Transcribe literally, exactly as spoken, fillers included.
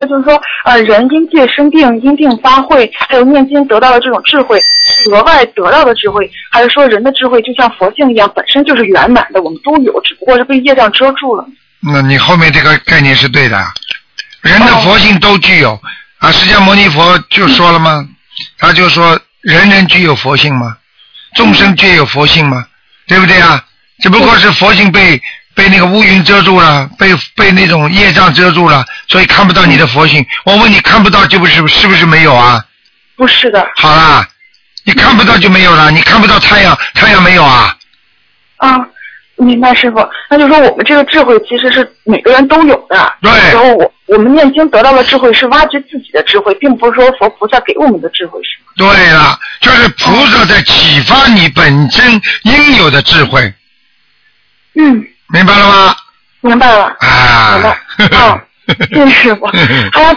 就是说，呃，人因戒生病，因病发慧，还有念经得到的这种智慧，是额外得到的智慧，还是说人的智慧就像佛性一样，本身就是圆满的，我们都有，只不过是被业障遮住了？ 那你后面这个概念是对的，人的佛性都具有、哦、啊。释迦牟尼佛就说了吗？他就说人人具有佛性吗？众生皆有佛性吗？对不对啊？只不过是佛性被被那个乌云遮住了，被被那种业障遮住了，所以看不到你的佛性。我问你，看不到就不是是不是没有啊？ 不是的。 好啦，你看不到就没有了，你看不到太阳，太阳没有啊？ 啊，明白师傅。那就说我们这个智慧其实是每个人都有的。 对。 然后我我们念经得到的智慧是挖掘自己的智慧，并不是说佛菩萨给我们的智慧，是吗？ 对了，就是菩萨在启发你本身应有的智慧。 嗯。 明白了吗？ 明白了。 啊。 明白。啊，谢谢师傅。还有